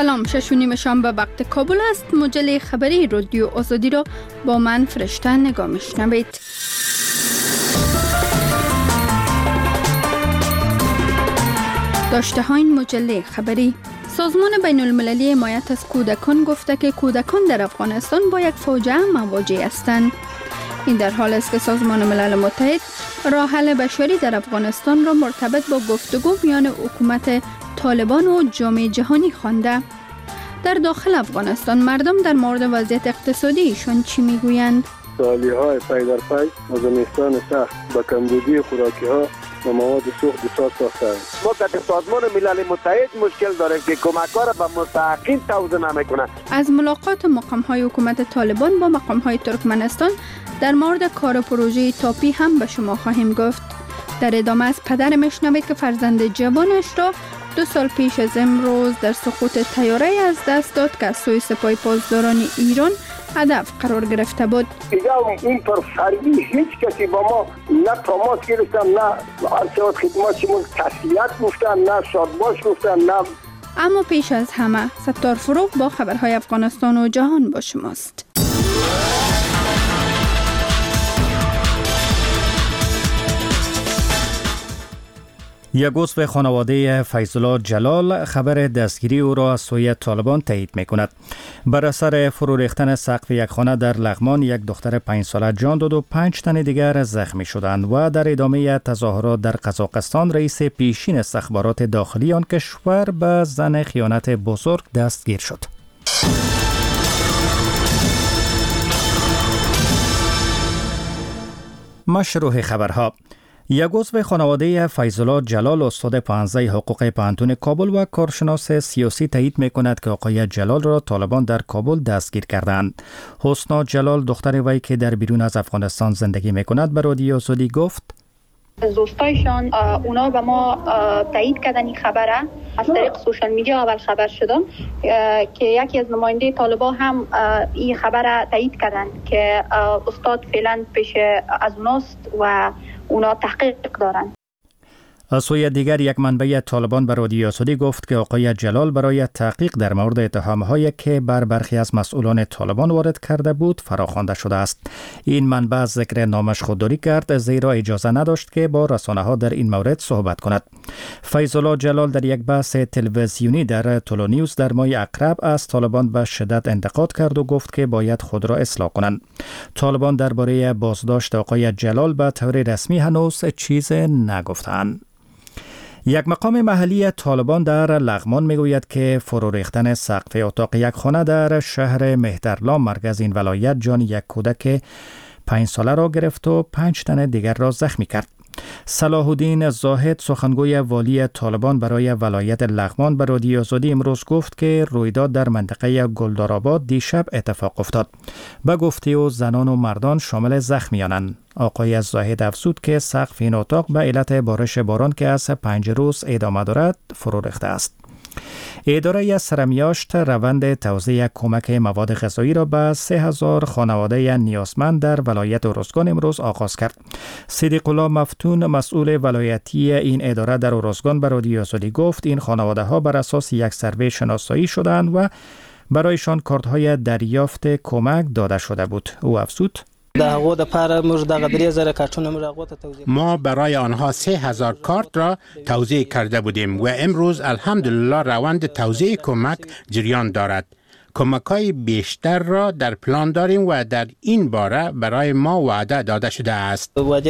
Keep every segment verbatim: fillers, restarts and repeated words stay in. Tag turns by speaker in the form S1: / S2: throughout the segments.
S1: سلام، شش و نیم شنبه وقت کابل است. مجله خبری رادیو آزادی را با من فرشته نگاه می‌شنوید. داشته های این مجله خبری: سازمان بین المللی حمایت از کودکان گفته که کودکان در افغانستان با یک فاجعه مواجه هستند. این در حال است که سازمان ملل متحد راه حل بشری در افغانستان را مرتبط با گفتگو میان حکومت طالبان و جامعه جهانی خوانده. در داخل افغانستان مردم در مورد وضعیت اقتصادی ایشان چی میگویند؟
S2: سالی‌های پی در پی از زمستان سخت با کمبودی خوراکی ها و مواد سوخت بسیار ساختند.
S3: ما در سازمان ملل متحد مشکل داریم که کمک‌ها را به مستحقین توزیع نمی‌کنند.
S1: از ملاقات مقام‌های حکومت طالبان با مقام‌های ترکمنستان در مورد کار پروژه تاپی هم به شما خواهیم گفت. در ادامه از پدر میشنوید که فرزند جوانش را دو سال پیش از امروز در سقوط طیاره از دست داد که از سوی سپاه پاسداران ایران هدف قرار گرفته بود.
S4: دیگه این پر فردی هیچ کسی با ما نه تماس گرفتن، نه ارشاد خدمات شما تسلیت گفتن، نه شادباش گفتن، نه.
S1: اما پیش از همه ستار فروغ با خبرهای افغانستان و جهان با شماست.
S5: یک عضو خانواده فیض‌الله جلال خبر دستگیری او را از سوی طالبان تایید می‌کند. بر اثر فرو ریختن سقف یک خانه در لغمان یک دختر پنج ساله جان داد و پنج تن دیگر زخمی شدند و در ادامه تظاهرات در قزاقستان رئیس پیشین استخبارات داخلی آن کشور به زن خیانت بزرگ دستگیر شد. مشروع خبرها: یک عضو خانواده فیض‌الله جلال استاد پانزده حقوق پانتون کابل و کارشناس سیاسی تایید می‌کند که آقای جلال را طالبان در کابل دستگیر کردند. حسنا جلال دختر وی که در بیرون از افغانستان زندگی می‌کند به رادیو آزادی گفت:
S6: از دوستایشان اونا به ما تایید کردن این خبره. از طریق سوشال میدیا اول خبر شدم که یکی از نماینده طالبان هم این خبره تایید کردن که استاد فعلا پیش از اوناست و اونا تحقیق دارن.
S5: از سوی دیگر یک منبع طالبان به رادیو آزادی گفت که آقای جلال برای تحقیق در مورد اتهام‌هایی که بر برخی از مسئولان طالبان وارد کرده بود فراخوانده شده است. این منبع ذکر نامش خودداری کرد زیرا اجازه نداشت که با رسانه‌ها در این مورد صحبت کند. فیض‌الله جلال در یک بحث تلویزیونی در تولو نیوز در ماه اقرب از طالبان به شدت انتقاد کرد و گفت که باید خود را اصلاح کنند. طالبان درباره بازداشت آقای جلال به طور رسمی هنوز چیز نگفتند. یک مقام محلی طالبان در لغمان میگوید که فرو ریختن سقف اتاق یک خانه در شهر مهترلام مرکز این ولایت جان یک کودک پنج ساله را گرفت و پنج تن دیگر را زخمی کرد. صلاح الدین زاهد سخنگوی والی طالبان برای ولایت لغمان به رادیو آزادی امروز گفت که رویداد در منطقه گلدارآباد دیشب اتفاق افتاد. به گفته او زنان و مردان شامل زخمیانند. آقای زاهد افزود که سقف این اتاق به علت بارش باران که از پنج روز ادامه دارد فرو ریخته است. اداره سرمیاشت روند توزیع کمک مواد غذایی را به سه هزار خانواده نیازمند در ولایت ارزگان امروز آغاز کرد. صدیق الله مفتون مسئول ولایتی این اداره در ارزگان به رادیو آزادی گفت این خانواده ها بر اساس یک سروی شناسایی شدند و برایشان کارت‌های دریافت کمک داده شده بود. او افزود:
S7: ما برای آنها سه هزار کارت را توزیع کرده بودیم و امروز الحمدلله روند توزیع کمک جریان دارد. کمک‌های بیشتر را در پلان داریم و در این باره برای ما وعده داده شده است.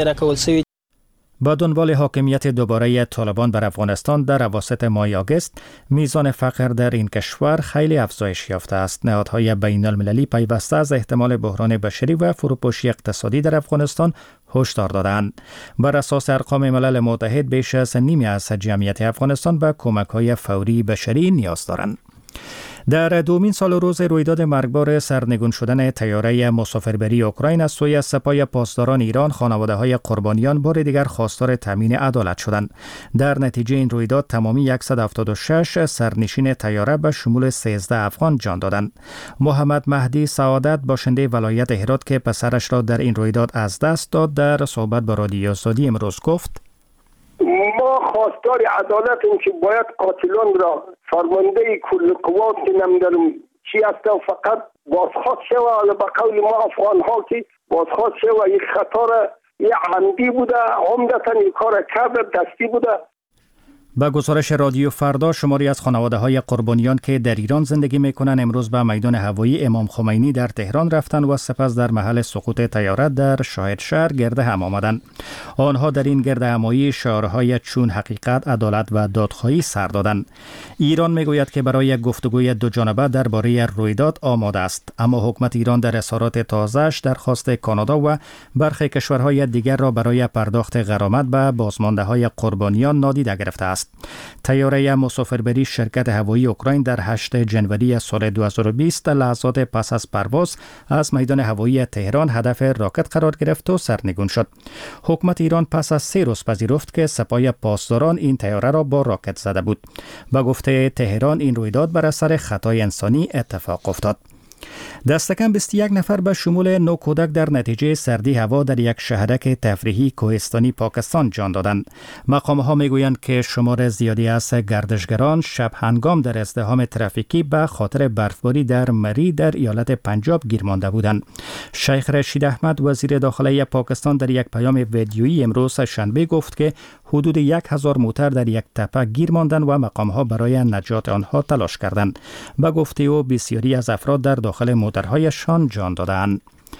S5: با دنبال حاکمیت دوباره طالبان بر افغانستان در اواسط ماه آگوست، میزان فقر در این کشور خیلی افزایش یافته است. نهادهای بین المللی پیوسته از احتمال بحران بشری و فروپاشی اقتصادی در افغانستان هشدار دادند. بر اساس ارقام ملل متحد بیش از نیمی از جمعیت افغانستان به کمک‌های فوری بشری نیاز دارند. در دومین سال روز رویداد مرگبار سرنگون شدن طیاره مسافربری اوکراین از سوی سپاه پاسداران ایران، خانواده‌های قربانیان بار دیگر خواستار تامین عدالت شدند. در نتیجه این رویداد تمامی صد و هفتاد و شش سرنشین طیاره به شمول سیزده افغان جان دادند. محمد مهدی سعادت باشنده ولایت هرات که پسرش را در این رویداد از دست داد در صحبت با رادیو آزادی امروز گفت:
S4: ما خواستار عدالتیم که باید قاتلان را فرمانده کل قوات نمیدانم چی هستن فقط بازخواست شوه. حالا به قول ما افغان ها که بازخواست شوه یک خطا را یک عمدی بوده، عمدتا یک کار کرده دستی بوده.
S5: با گزارش رادیو فردا شماری از خانواده های قربانیان که در ایران زندگی میکنن امروز به میدان هوایی امام خمینی در تهران رفتن و سپس در محل سقوط طیاره در شاهدشهر گرد هم آمدند. آنها در این گرد همایی شعارهای چون حقیقت، عدالت و دادخواهی سر دادند. ایران میگوید که برای گفتگوی دو جانبه درباره رویداد آماده است، اما حکومت ایران در اظهارات تازه‌اش درخواست کانادا و برخی کشورهای دیگر را برای پرداخت غرامت به بازمانده قربانیان نادیده گرفته است. طیاره مسافربری شرکت هوایی اوکراین در هشتم ژانویه سال دو هزار و بیست لحظات پس از پرواز از میدان هوایی تهران هدف راکت قرار گرفت و سرنگون شد. حکومت ایران پس از سه روز پذیرفت که سپاه پاسداران این طیاره را با راکت زده بود. با گفته تهران این رویداد بر اثر خطای انسانی اتفاق افتاد. دست کم بیست و یک نفر به شمول نو کودک در نتیجه سردی هوا در یک شهرک تفریحی کوهستانی پاکستان جان دادند. مقام‌ها میگویند که شمار زیادی از گردشگران شب هنگام در ازدحام ترافیکی به خاطر برفباری در مری در ایالت پنجاب گیر مانده بودند. شیخ رشید احمد وزیر داخلی پاکستان در یک پیام ویدیویی امروز شنبه گفت که حدود یک هزار موتر در یک تپه گیر ماندند و مقام‌ها برای نجات آنها تلاش کردند. به گفته او بسیاری از افراد در داخل موترهایشان جان دادند.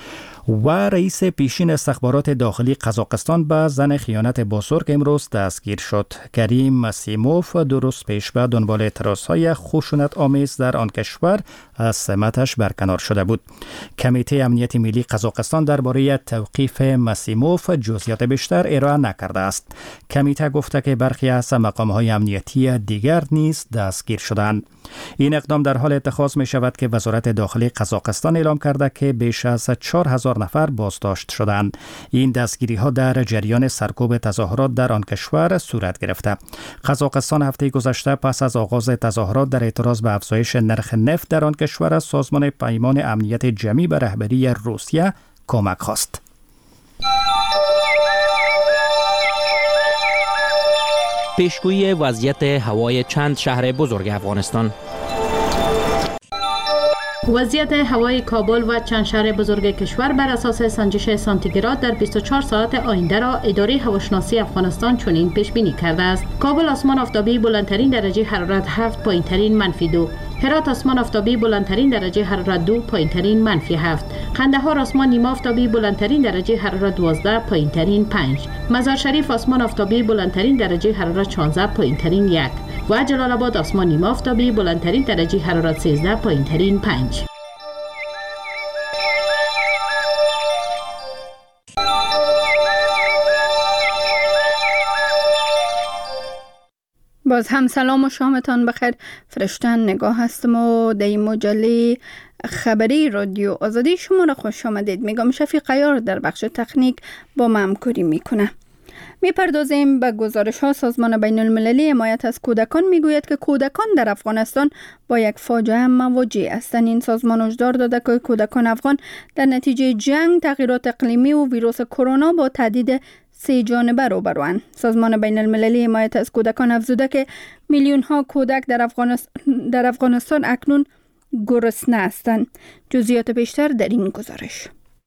S5: و رئیس پیشین استخبارات داخلی قزاقستان به زن خیانت بزرگ امروز دستگیر شد. کریم مسیموف دو روز پیش به دنبال اعتراضهای خشونت آمیز در آن کشور از سمتش برکنار شده بود. کمیته امنیت ملی قزاقستان درباره توقیف مسیموف جزئیات بیشتر ارائه نکرده است. کمیته گفته که برخی از مقام‌های امنیتی دیگر نیز دستگیر شدند. این اقدام در حال اتخاذ می شود که وزارت داخلی قزاقستان اعلام کرده که بیش از چهار هزار نفر بازداشت شدند. این دستگیری ها در جریان سرکوب تظاهرات در آن کشور صورت گرفته. قزاقستان هفته گذشته پس از آغاز تظاهرات در اعتراض به افزایش نرخ نفت در آن کشور از سازمان پیمان امنیت جمعی به رهبری روسیه کمک خواست.
S8: پیشگویی وضعیت هوای چند شهر بزرگ افغانستان.
S9: وضعیت هوای کابل و چند شهر بزرگ کشور بر اساس سنجش سانتیگراد در بیست و چهار ساعت آینده را اداره هواشناسی افغانستان چنین پیش بینی کرده است. کابل آسمان آفتابی بلندترین درجه حرارت هفت، پایینترین منفی دو. هرات آسمان آفتابی بلندترین درجه حرارت دو، پایینترین منفی هفت. قندهار آسمان نیمه آفتابی بلندترین درجه حرارت دوازده، پایینترین پنج. مزار شریف آسمان آفتابی بلندترین درجه حرارت شانزده، پایینترین یک. و جلال آباد آسمان نیمه آفتابی بلندترین درجه حرارت سیزده، پایینترین پنج.
S1: باز هم سلام و شامتان بخیر. فرشتن نگاه هستم و در این مجله خبری رادیو آزادی شما را خوش آمدید میگم. شفیق عیار در بخش تکنیک با ما همکاری میکنه. میپردازیم به گزارش ها. سازمان بین المللی حمایت از کودکان میگوید که کودکان در افغانستان با یک فاجعه مواجه هستند. این سازمان هشدار داده که کودکان افغان در نتیجه جنگ، تغییرات اقلیمی و ویروس کرونا با تهدید سه جانبه روبروند. سازمان بین المللی حمایت از کودکان افزوده که میلیون ها کودک در افغانستان, در افغانستان اکنون گرسنه هستند. جزئیات بیشتر در این گزارش.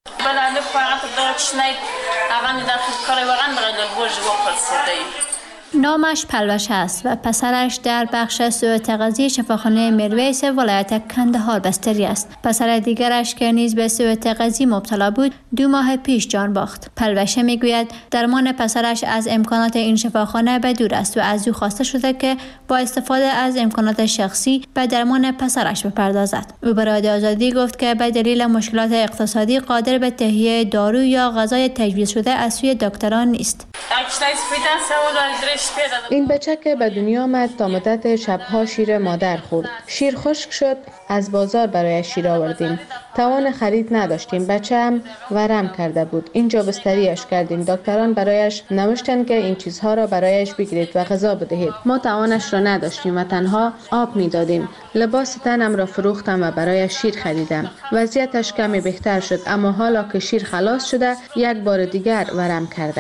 S10: نامش پلوش است و پسرش در بخش سوء تغذیه شفاخانه میرویس ولایت کندهار بستری است. پسر دیگرش که نیز به سوء تغذیه مبتلا بود دو ماه پیش جان باخت. پلوشه میگوید درمان پسرش از امکانات این شفاخانه به دور است و از او خواسته شده که با استفاده از امکانات شخصی به درمان پسرش بپردازد. او به رادیو آزادی گفت که به دلیل مشکلات اقتصادی قادر به تهیه دارو یا غذای تجویز شده از سوی دکتران نیست.
S11: این بچه که به دنیا آمد تا مدت شبها شیر مادر خورد. شیر خشک شد از بازار برای شیر آوردیم. توان خرید نداشتیم. بچه‌ام ورم کرده بود. اینجا بستریش کردیم. دکتران برایش نوشتند که این چیزها را برایش بگیرید و غذا بدهید. ما توانش را نداشتیم و تنها آب میدادیم. لباس تنم را فروختم و برایش شیر خریدم. وضعیتش کمی بهتر شد، اما حالا که شیر خلاص شده یک بار دیگر ورم کرده.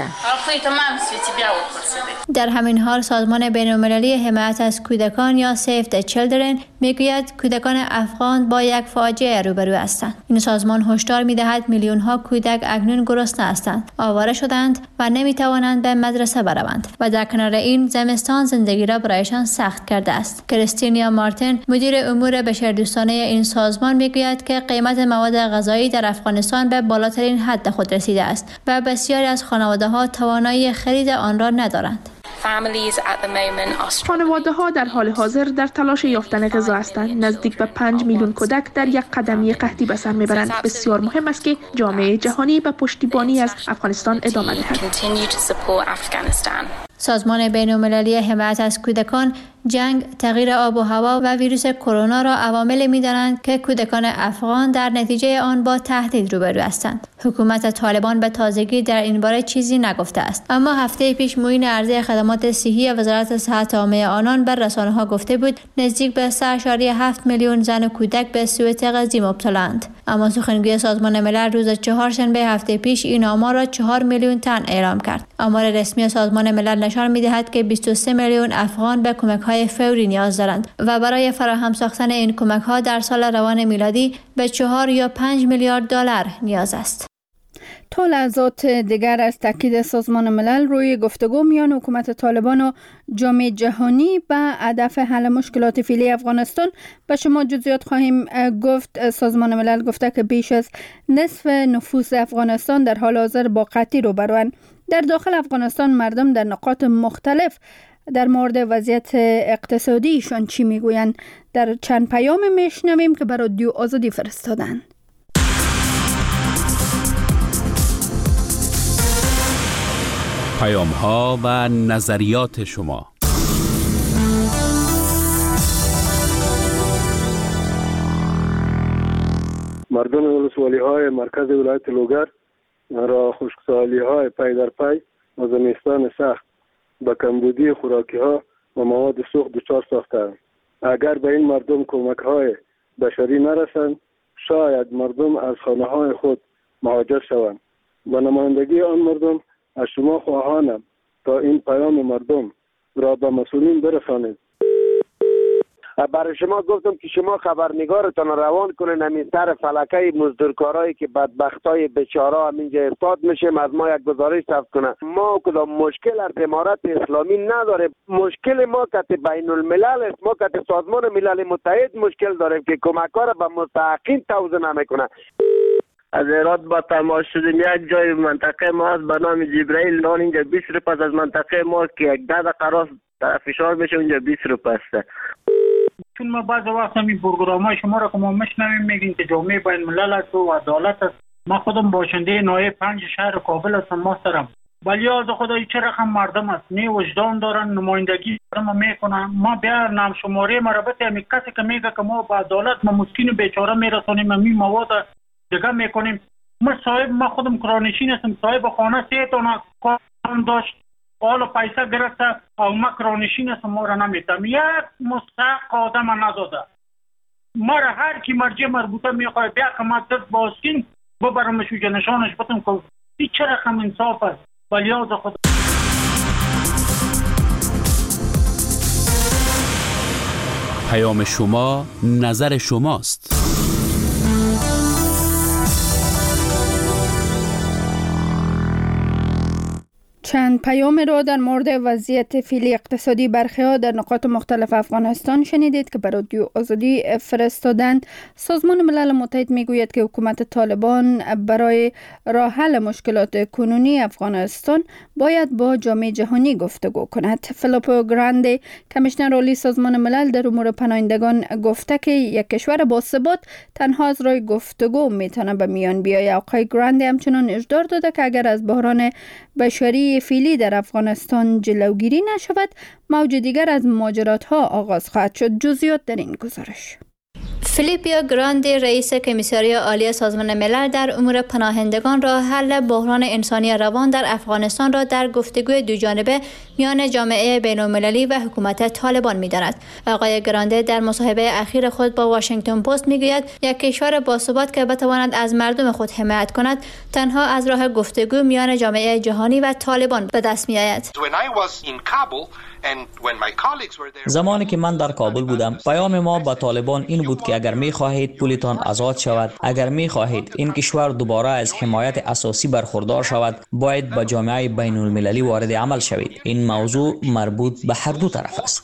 S10: در همین حال سازمان بین‌المللی حمایت از کودکان یا Save the Children میگوید کودکان افغان با یک فاجعه روبرو هستند. این سازمان هشدار می‌دهد میلیون ها کودک اکنون گرسنه هستند، آواره شدند و نمی‌توانند به مدرسه بروند و در کنار این زمستان زندگی را برایشان سخت کرده است. کریستینیا مارتین مدیر امور بشردوستانه این سازمان میگوید که قیمت مواد غذایی در افغانستان به بالاترین حد خود رسیده است و بسیاری از خانواده‌ها توانایی خرید آن را ندارند.
S12: خانواده ها در حال حاضر در تلاش یافتن غذا هستند. نزدیک به پنج میلیون کودک در یک قدمی قحطی به سر میبرند. بسیار مهم است که جامعه جهانی به پشتیبانی از افغانستان ادامه دهد.
S10: سازمان بین‌المللی حمایت از کودکان جنگ، تغییر آب و هوا و ویروس کرونا را عواملی می‌دانند که کودکان افغان در نتیجه آن با تهدید روبرو هستند. حکومت طالبان به تازگی در این باره چیزی نگفته است، اما هفته پیش معین ارزی خدمات صحی وزارت صحت عامه آنان بر رسانه‌ها گفته بود نزدیک به سه اشاریه هفت میلیون زن و کودک به سوء تغذیه مبتلااند. اما سخنگوی سازمان ملل روز چهارشنبه هفته پیش این آمار را چهار میلیون تن اعلام کرد. آمار رسمی سازمان ملل نشان می‌دهد که بیست و سه میلیون افغان به کمک‌های فوری نیاز دارند و برای فراهم ساختن این کمک‌ها در سال روان میلادی به چهار یا پنج میلیارد دلار نیاز است.
S1: تا لحظات دیگر از تاکید سازمان ملل روی گفتگو میان حکومت طالبان و جامعه جهانی به هدف حل مشکلات فعلی افغانستان به شما جزئیات خواهیم گفت. سازمان ملل گفته که بیش از نصف نفوس افغانستان در حال حاضر با قحطی روبروند. در داخل افغانستان مردم در نقاط مختلف در مورد وضعیت اقتصادیشان چی میگویند؟ در چند پیام میشنویم که برای رادیو آزادی فرستادن.
S13: پیام ها و نظریات شما.
S2: مردم ولسوالی های مرکز ولایت لوگر را خشکسالی های پی در پی و زمستان سخت با کمبودی خوراکی ها و مواد سوخت دچار ساختند. اگر به این مردم کمک های بشری نرسند شاید مردم از خانه های خود مهاجر شوند. با نمایندگی آن مردم از شما خواهانم تا این پیام مردم را به مسئولین برسانید.
S3: برای شما گفتم که شما خبرنگارتان روان کنین همین سر فلکه مزدورکارایی که بدبختای بیچاره همینجا ارتاد میشه از ما یک گزارش ثبت کنه. ما کدام مشکل از امارت اسلامی نداره. مشکل ما که بین الملل است. ما که سازمان ملل متحد مشکل داریم که کمک‌ها را به مستحقین توزیع نمیکنه.
S14: از هرات با تماس شدیم. یک جای منطقه ما هست به نام جبرائیل نان، اینجا بیست روپیه از منطقه ما که یک ده دقیقه راست فشار بشه اونجا بیست روپیه است.
S15: چون ما بعض وقت همین پروگرام‌های شما را که ما میشنویم میگین که جامعه بین الملل است و عدالت است. ما خودم باشنده نایب پنج شهر کابل هستم محترم. ولی از خدای چه رقم مردم است، نه وجدان دارن، نمایندگی ما میکنن. ما بیا نام شماره مربوط همین کسی که میگه که ما با عدالت ما مسکین و بیچاره میرسونیم همین مواد دیگه میکنیم. ما صاحب ما خودم کرانشین هستم، صاحب خانه سه تا کارم داشت، حالا پیسه گرفته او ما کرانشین هستم، ما را نمیتم یک مستحق آدم نداده. ما را هر کی مرجع مربوطه میخواه بیا که ما دست باسکین ببرمش و جنشانش بتم که این چه رقم انصاف است. ولی از خدا
S13: پیام شما نظر شماست.
S1: چند پیام را در مورد وضعیت فعلی اقتصادی برخی‌ها در نقاط مختلف افغانستان شنیدید که برای رادیو آزادی فرستادند. سازمان ملل متحد میگوید که حکومت طالبان برای راه حل مشکلات کنونی افغانستان باید با جامعه جهانی گفتگو کند. فیلیپو گراندی کمیشنر عالی سازمان ملل در امور پناهندگان گفته که یک کشور با ثبات تنها از راه گفتگو میتونه به میان بیاید. آقای گراندی همچنان اجدار داده که اگر از بحران بشری فعلی در افغانستان جلوگیری نشود موج دیگر از مهاجرت ها آغاز خواهد شد. جزئیات در این گزارش.
S10: فیلیپیو گراندی رئیس کمیساری عالی سازمان ملل در امور پناهندگان راه حل بحران انسانی روان در افغانستان را در گفتگوی دو جانبه میان جامعه بین‌المللی و حکومت طالبان می‌داند. آقای گراندی در مصاحبه اخیر خود با واشنگتن پست میگوید یک کشور باثبات که بتواند از مردم خود حمایت کند تنها از راه گفتگو میان جامعه جهانی و طالبان به دست می‌آید.
S16: زمانی که من در کابل بودم، پیام ما با طالبان این بود که اگر می خواهید پولتان آزاد شود، اگر می خواهید این کشور دوباره از حمایت اساسی برخوردار شود، باید با جامعه بین المللی وارد عمل شوید. این موضوع مربوط به هر دو طرف است.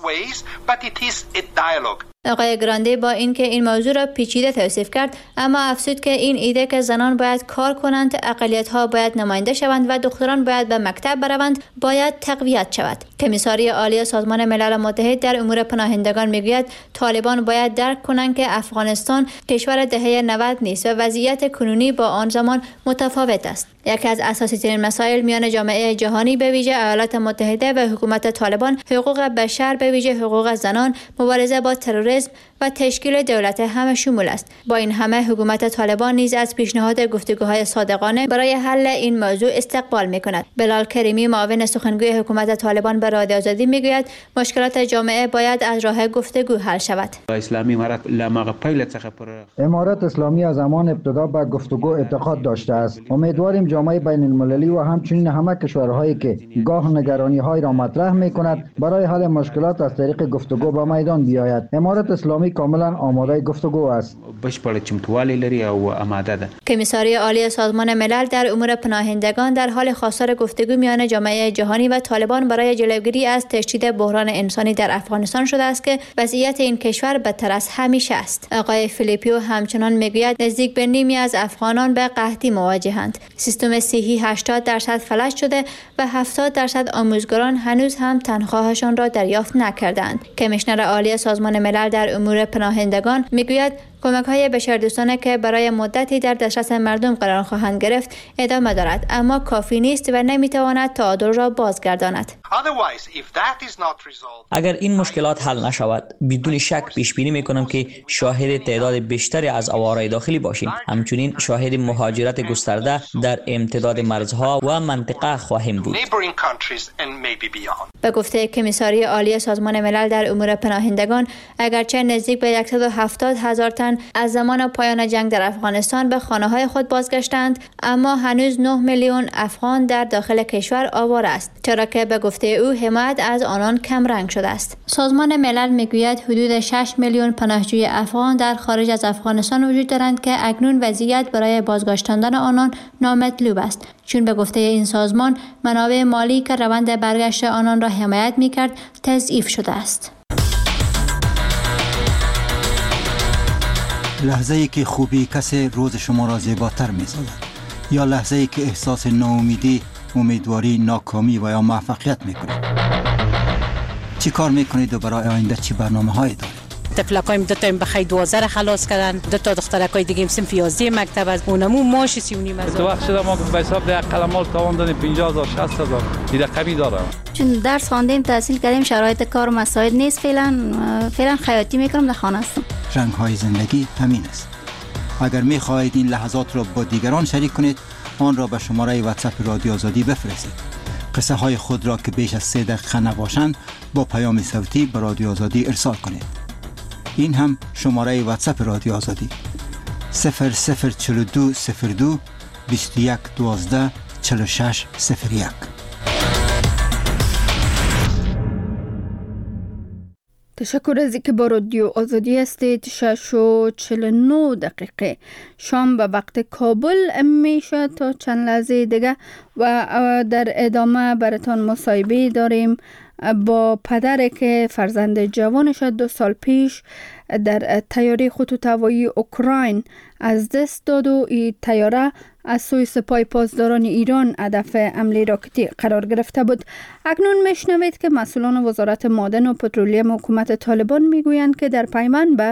S10: آقای گراندی با اینکه این موضوع را پیچیده توصیف کرد، اما افزود که این ایده که زنان باید کار کنند، اقلیت‌ها باید نماینده شوند و دختران باید به مکتب بروند، باید تقویت شود. کمیساری عالی سازمان ملل متحد در امور پناهندگان میگوید طالبان باید درک کنند که افغانستان کشور دهه نود نیست و وضعیت کنونی با آن زمان متفاوت است. یکی از اساسی ترین مسائل میان جامعه جهانی به ویژه ایالات متحده و حکومت طالبان حقوق بشر، به ویژه حقوق زنان، مبارزه با تروریسم و تشکیل دولت همه شمول است. با این همه حکومت طالبان نیز از پیشنهاد گفتگوهای صادقانه برای حل این موضوع استقبال می‌کند. بلال کریمی معاون سخنگوی حکومت طالبان به رادیو آزادی میگوید مشکلات جامعه باید از راه گفتگو حل شود.
S17: امارت اسلامی از زمان ابتدا به گفتگو اعتقاد داشته است. امیدواریم جامعه بین المللی و همچنین همه کشورهایی که گاه نگرانی‌های را مطرح می‌کند برای حل مشکلات از طریق گفتگو به میدان بیاید. امارت اسلامی کاملا آماده گفتگو است.
S10: کمیساری عالی سازمان ملل در امور پناهندگان در حال خواستار گفتگو میان جامعه جهانی و طالبان برای جلوگیری از تشدید بحران انسانی در افغانستان شده است که وضعیت این کشور بدتر از همیشه است. آقای فیلیپیو همچنان میگوید نزدیک به نیمی از افغانان به قحطی مواجهند. سیستم صحی هشتاد درصد فلج شده و هفتاد درصد آموزگاران هنوز هم تنخواهشان را دریافت نکردند. کمیشنر عالی سازمان ملل در امور پناهندگان میگوید کمک‌های بشردوستانه که برای مدتی در دسترس مردم قرار خواهند گرفت ادامه دارد، اما کافی نیست و نمیتواند تعادل را بازگرداند.
S16: اگر این مشکلات حل نشود، بدون شک پیش بینی میکنم که شاهد تعداد بیشتری از آواره داخلی باشیم. همچنین شاهد مهاجرت گسترده در امتداد مرزها و منطقه خواهیم بود.
S10: به گفته کمیساری عالی سازمان ملل در امور پناهندگان، اگرچه نزدیک به صد و هفتاد هزار تن از زمان پایان جنگ در افغانستان به خانه‌های خود بازگشتند، اما هنوز نه میلیون افغان در داخل کشور آواره است، چرا که به گفته او حمایت از آنان کم رنگ شده است. سازمان ملل میگوید حدود شش میلیون پناهجوی افغان در خارج از افغانستان وجود دارند که اکنون وضعیت برای بازگشتاندن آنان نامطلوب است، چون به گفته این سازمان منابع مالی که روند برگشت آنان را حمایت میکرد تضعیف شده است.
S18: لحظه ای که خوبی کسی روز شما را زیباتر می سازد، یا لحظه ای که احساس ناامیدی، امیدواری، ناکامی و یا موفقیت می کنید. چی کار می کنید و برای آینده چی برنامه هایی دارید؟
S19: تفلکایم دو تا بخیر دوازده خلاص کردن، دو تا دخترکای دیگه صنف یازده مکتب از اونمو ماش سی و نیم هزار.
S20: تو وقت شده ما به حساب ده قلمال تاوان دادیم پنجاه هزار شصت هزار این رقمی داره.
S21: چون درس خواندیم تحصیل کردیم شرایط کار و مساعد نیست، فعلا فعلا خیاطی میکنم در خانه هستم.
S18: رنگ های زندگی همین است. اگر می خواهید این لحظات را با دیگران شریک کنید، آن را به شماره واتساپ رادیو آزادی بفرستید. قصه های خود را که بیش از سه دقیقه نباشند با پیام صوتی به رادیو آزادی ارسال کنید. این هم شماره واتساپ رادیو آزادی صفر صفر چهل و دو صفر دو بیست و یک دوازده چهل و شش صفر یک.
S1: تشکر از اینکه با رادیو آزادی هستید. شش و چهل و نه دقیقه شام به وقت کابل میشه. تا چند لحظه دیگه و در ادامه براتون مصاحبه داریم با پدری که فرزند جوانش دو سال پیش در طیاره خطوط هوایی اوکراین از دست داد و این طیاره از سوی سپاه پاسداران ایران هدف حمله راکتی قرار گرفته بود. اکنون میشنوید که مسئولان وزارت معدن و پترولیوم حکومت طالبان میگویند که در پیوند به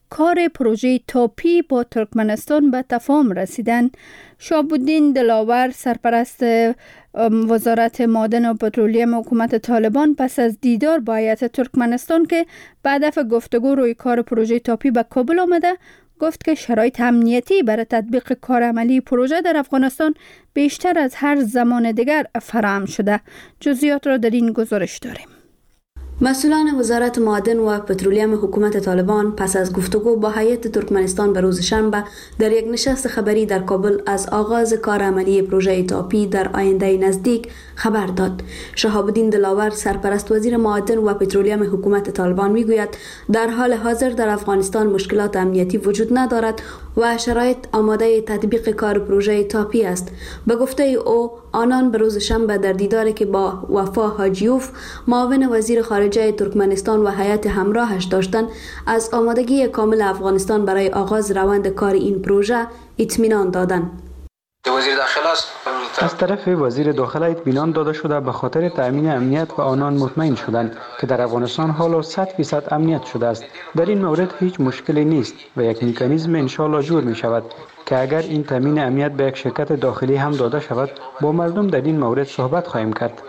S1: کار پروژه تاپی با ترکمنستان به تفاهم رسیدن. شهاب‌الدین دلاور سرپرست وزارت معدن و پترولیم حکومت طالبان پس از دیدار با هیئت ترکمنستان که به هدف گفتگو روی کار پروژه تاپی به کابل آمده، گفت که شرایط امنیتی برای تطبیق کار عملی پروژه در افغانستان بیشتر از هر زمان دیگر فراهم شده. جزئیات را در این گزارش داریم.
S6: مسئولان وزارت معدن و پترولیم حکومت طالبان پس از گفتگو با هیئت ترکمنستان به روز شنبه در یک نشست خبری در کابل از آغاز کار عملی پروژه تاپی در آینده نزدیک خبر داد. شهاب‌الدین دلاور سرپرست وزیر معدن و پترولیم حکومت طالبان میگوید در حال حاضر در افغانستان مشکلات امنیتی وجود ندارد و شرایط آماده تطبیق کار پروژه تاپی است. به گفته او آنان به روز شنبه در دیداری که با وفا حاجیوف معاون وزیر خارجه ترکمنستان و هیئت همراهش داشتند از آمادگی کامل افغانستان برای آغاز روند کار این پروژه اطمینان دادند.
S22: وزیر داخله است از طرف وزیر داخله اطمینان داده شده به خاطر تأمین امنیت و آنان مطمئن شدند که در افغانستان حالا صد فیصد امنیت شده است. در این مورد هیچ مشکلی نیست و یک مکانیزم انشالله جور می شود که اگر این تأمین امنیت به یک شرکت داخلی هم داده شود با مردم در این مورد صحبت خواهیم کرد.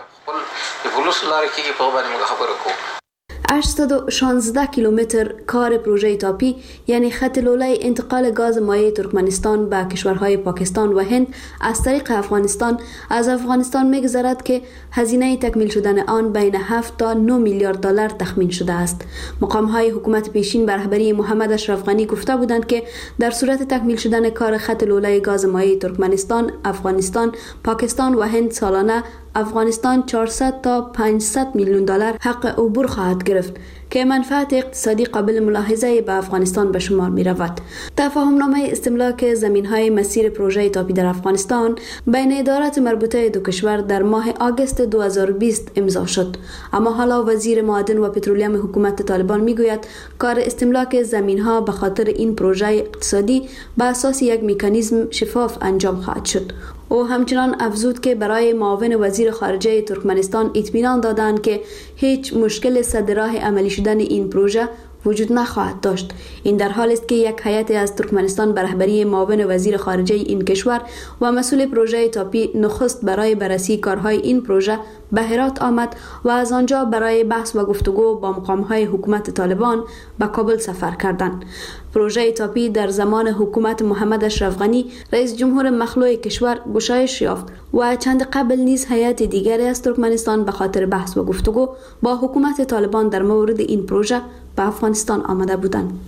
S6: هشتصد و شانزده کیلومتر کار پروژه تاپی یعنی خط لوله انتقال گاز مایع ترکمنستان به کشورهای پاکستان و هند از طریق افغانستان از افغانستان می‌گذرد که هزینه تکمیل شدن آن بین هفت تا نه میلیارد دلار تخمین شده است. مقام‌های حکومت پیشین به رهبری محمد اشرف غنی گفته بودند که در صورت تکمیل شدن کار خط لوله گاز مایع ترکمنستان، افغانستان، پاکستان و هند سالانه افغانستان چهارصد تا پانصد میلیون دلار حق عبور خواهد گرفت که منفعت اقتصادی قابل ملاحظه به افغانستان به شمار می رود. تفاهمنامه استملاک زمین‌های مسیر پروژه تاپی در افغانستان بین ادارات مربوطه دو کشور در ماه آگوست دو هزار و بیست امضا شد. اما حالا وزیر معدن و پترولیم حکومت طالبان می گوید کار استملاک زمین‌ها به خاطر این پروژه اقتصادی به اساس یک مکانیزم شفاف انجام خواهد شد. او همچنان افزود که برای معاون وزیر خارجه ترکمنستان اطمینان دادند که هیچ مشکل سد راه عملی شدن این پروژه وجود نخواهد داشت. این در حالی است که یک هیئت از ترکمنستان به رهبری معاون وزیر خارجه این کشور و مسئول پروژه تاپی نخست برای بررسی کارهای این پروژه به هرات آمد و از آنجا برای بحث و گفتگو با مقام‌های حکومت طالبان به کابل سفر کردند. پروژه تاپی در زمان حکومت محمد اشرف غنی رئیس جمهور مخلوع کشور گشایش یافت و چند قبل نیز هیئت دیگری از ترکمنستان به خاطر بحث و گفتگو با حکومت طالبان در مورد این پروژه به افغانستان آمده بودند.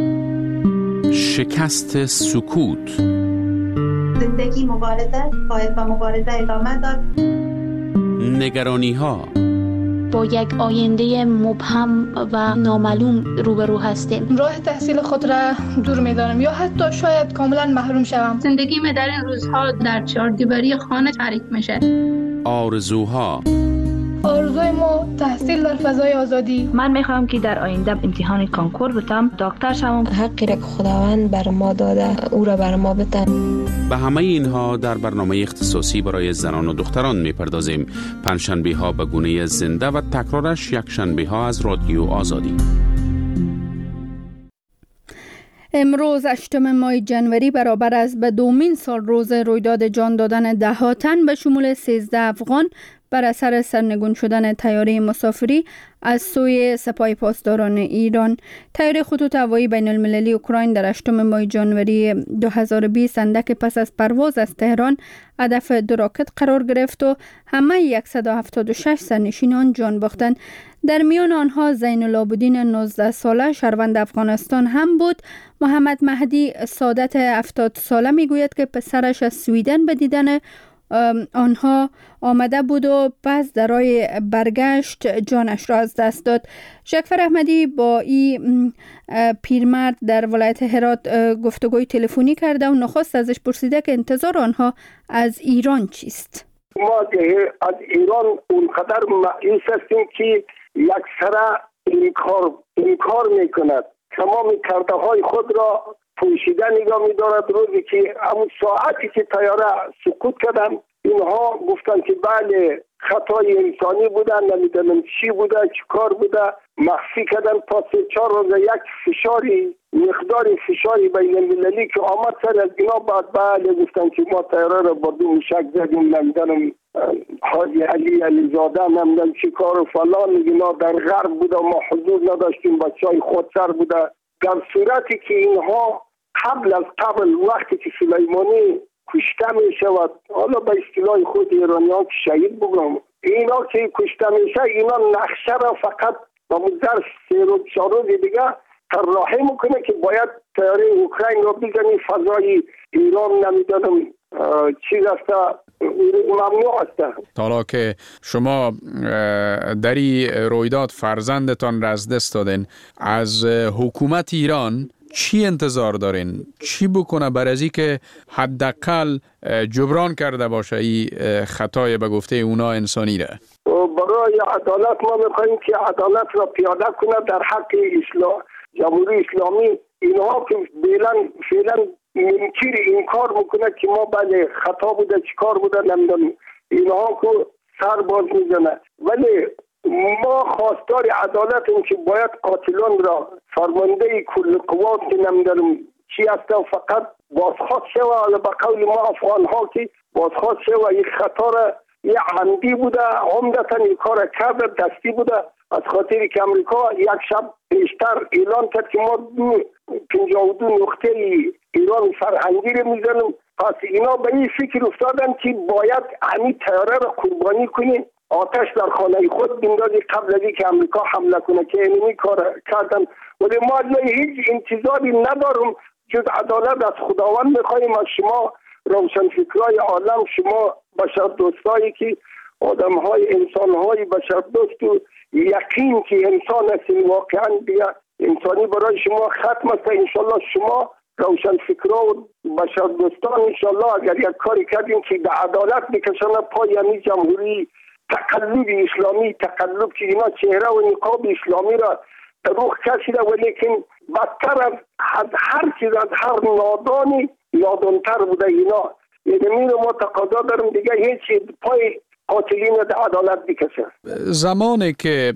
S13: شکست سکوت.
S23: زندگی مبارزه باید با مبارزه ادامه داد.
S13: نگرانی ها.
S24: با یک آینده مبهم و نامعلوم روبرو هستیم.
S25: راه تحصیل خود را دور می‌دارم یا حتی شاید کاملا محروم شوم.
S26: زندگی من در این روزها در چهاردیواری خانه تعریف میشه.
S13: آرزوها.
S25: آرزوی ما تحصیل در فضای آزادی.
S27: من میخوام که در آینده امتحان کانکور بتم، دکتر شوم.
S28: حقی را که خداوند بر ما داده او را بر ما بده.
S13: به همه اینها در برنامه اختصاصی برای زنان و دختران میپردازیم. پنجشنبه ها به گونه زنده و تکرارش یک شنبه ها از رادیو آزادی.
S1: امروز هشتم ماه جنوری برابر است به دومین سال روز رویداد جان دادن ده ها تن به شمول سیزده افغان بر اثر سرنگون شدن طیاره مسافری از سوی سپاه پاسداران ایران. طیاره خطوط هوایی بین المللی اوکراین در هشتم ماه جنوری دو هزار و بیست اندک پس از پرواز از تهران هدف دو راکت قرار گرفت و همه صد و هفتاد و شش سرنشینان جان باختند. در میان آنها زین العابدین نوزده ساله شهروند افغانستان هم بود. محمد مهدی سادت هفتاد ساله میگوید که پسرش از سویدن به دیدن آنها آمده بود و پس در راه برگشت جانش را از دست داد. شکفر احمدی با این پیرمرد در ولایت هرات گفتگوی تلفنی کرده و نخست ازش پرسیده که انتظار آنها از ایران چیست.
S4: ما که از ایران اونقدر مایوس هستیم که یک سره این کار این کار میکند، تمام کرده های خود را پوشیده نگاه می‌دارد. روزی که همون ساعتی که طیاره سقوط کردن اینها گفتن که بله خطای انسانی بودن، نمیدونم چی بوده چی کار بوده، مخفی کردن. تا سه چهار روز یک فشاری مقدار فشار بین المللی که آمد سر از اینا بعد بله گفتن که ما طیاره را با دو موشک زدیم، نمیدونم حاجی علی علیزاده نمیدونم چی کار و فلان، اینا در غرب بوده ما حضور نداشتیم، بچهای خودسر بوده. در صورتی که اینها قبل از قبل وقتی که سلیمانی کشته می شود، حالا به اصطلاح خود ایرانیان که شهید بگم، اینا که کشته میشه اینا نقشه را فقط با مدر سه روز چهار روز دیگه طراحی میکنه که باید طیاره اوکراین را بزنی فضای ایران، نمیدونم چیز است، ممنوع است.
S2: حالا که شما در این رویداد فرزندتان را از دست دادین، از حکومت ایران چی انتظار دارین؟ چی بکنه برای از که حداقل جبران کرده باشه این خطای به گفته اونا انسانی را؟
S4: برای عدالت ما میخوایم که عدالت را پیاده کنه در حق اسلام، جمهوری اسلامی. اینها که فعلا فعلا منکر این کار میکنه که ما بله خطا بوده چی کار بوده نمیدونم، اینها که سر باز میزنه. ولی ما خواستار عدالتیم که باید قاتلان را فرمانده کل قوات نمیدونم چی هستن فقط بازخواست شوه. حالا به قول ما افغان ها که بازخواست شوه، یک خطا را یه عمدی بوده، عمدتا این کار کرده دستی بوده، از خاطری که امریکا یک شب پیشتر اعلان کرد که ما دو پنجاه و دو نقطه ایران فرهنگی رو میزنیم. پس اینا به این فکر افتادن که باید همین طیاره را قربانی کنیم، آتش در خانه خود بندازی قبل از اینکه امریکا حمله کنه، که اینمی کار کردن. ولی ما هیچ انتظاری ندارم جز عدالت از خداوند میخوایم، از شما روشنفکرای عالم، شما بشر دوستایی که آدم های انسان های بشر دوست و یقین که انسان هستین، واقعا بیا انسانی برای شما ختم است. انشالله شما روشنفکرا و بشر دوستان انشالله اگر یک کاری کردیم که به عدالت بکشن پای یعنی جمهوری تقلب اسلامی، تقلب که اینا چهره و نقاب اسلامی را روح کشیده، ولیکن بدتر از هر چیز از هر نادانی نادانتر بوده اینا. یعنی ما تقاضا دارم دیگه هیچ پای قاتلین را عدالت بکشه.
S2: زمانی که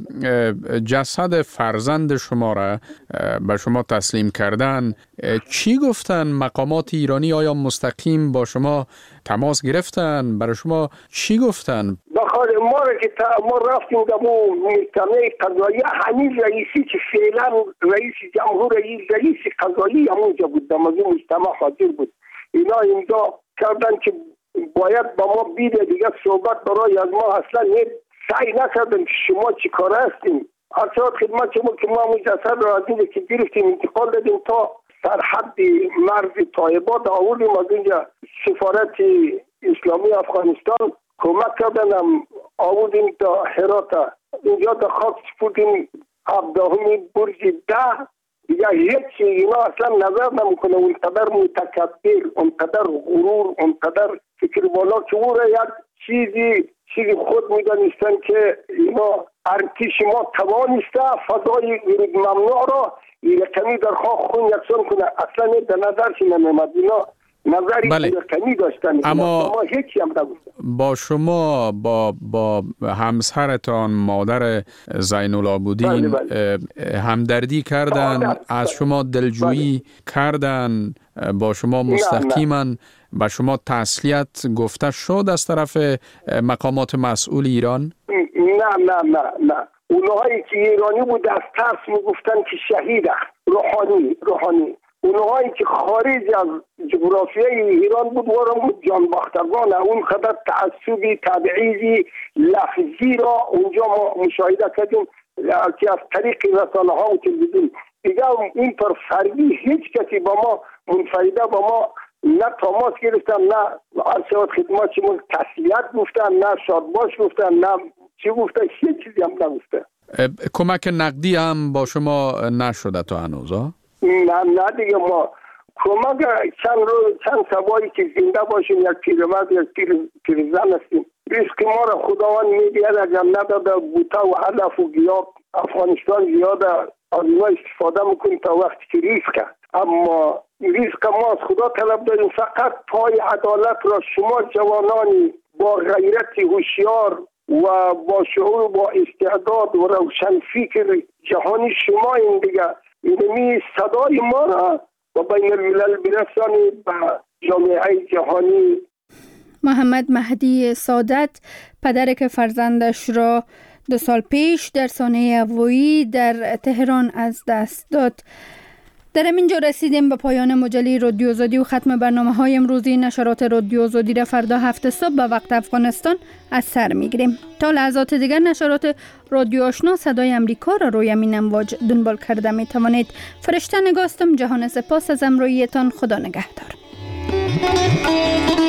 S2: جسد فرزند شما را به شما تسلیم کردن، چی گفتن مقامات ایرانی؟ آیا مستقیم با شما تماس گرفتن؟ برای شما چی گفتن؟
S4: بخاطر ما را که ما رفتیم در محکمه قضایی، همین رئیسی که فعلا رئیس جمهور رئیس قضایی همونجا بود، در موضوع مجتمع حاضر بود، اینا امضا کردن که باید با ما بیده دیگه صحبت برای از ما اصلا سعی نکردن که شما چی کار هستیم. ارشاد خدمت شما که ما مجسد را از اینجا که گرفتیم انتقال دادیم تا سرحد مرز طایبات آوردیم، از اینجا سفارت اسلامی افغانستان کمک کردن، هم آوردیم تا هرات، اینجا تا خاک سپردیم هفدهمی برج ده. دیگه هیچ اینا اصلا نظر نمیکنه، اونقدر متکبر، اونقدر غرور، اونقدر فکر بالا که او را یک چیزی چیزی خود میدانستن که اینا ارتش ما توانسته فضای ممنوع را رقمی در خواه خون یکسان کنه، اصلا در نظرش نمیمد. اینا نظری
S2: بله.
S4: رقمی داشتن،
S2: اما
S4: ما هیچی هم نگفتن.
S2: با شما با با همسرتان مادر زین العابدین بله بله. همدردی کردن، از شما دلجویی بله. کردن، با شما مستقیما با شما تسلیت گفته شد از طرف مقامات مسئول ایران؟
S4: نه نه نه نه اونهایی که ایرانی بود از ترس میگفتن که شهیده روحانی روحانی اونهایی که خارج از جغرافیای ایران بود ورم جانباختگان، اون قدر تعصبی تبعیضی لفظی را اونجا ما مشاهده کردیم که از طریق رسانه ها و تلویزیون. دیگه این طور فردی هیچ کسی با ما منفرده با ما نه تماس گرفتن، نه ارشاد خدمت شما تسلیت گفتن، نه شادباش گفتن، نه چی گفتن، هیچ چیزی هم نگفتن.
S2: کمک نقدی هم با شما نشده تا هنوز؟
S4: نه نه دیگه ما کمک چند روز چند سبایی که زنده باشیم، یک پیرمرد یک پیر پیرزن هستیم، رزق ما را خداوند میدهد، اگر نداده بوتا و علف و گیاه افغانستان زیاده از اینا استفاده میکنیم تا وقتی که رزق، اما رزق ما از خدا طلب داریم. فقط پای عدالت را شما جوانانی با غیرت هوشیار و با شعور و با استعداد و روشن فکر جهانی شما این دیگه اینمی صدای ما را با بین الملل برسانید به جامعه جهانی.
S1: محمد مهدی سادت، پدری که فرزندش را دو سال پیش در سانحه هوایی در تهران از دست داد. در همینجا رسیدیم به پایان مجله رادیو آزادی و ختم برنامه های امروزی. نشرات رادیو آزادی را فردا هفت صبح به وقت افغانستان از سر میگیریم. تا لحظات دیگر نشرات رادیو آشنا صدای امریکا را روی همین امواج دنبال کرده می توانید. فرشته نگاستم. جهان سپاس از همراهیتان. خدا نگهدار.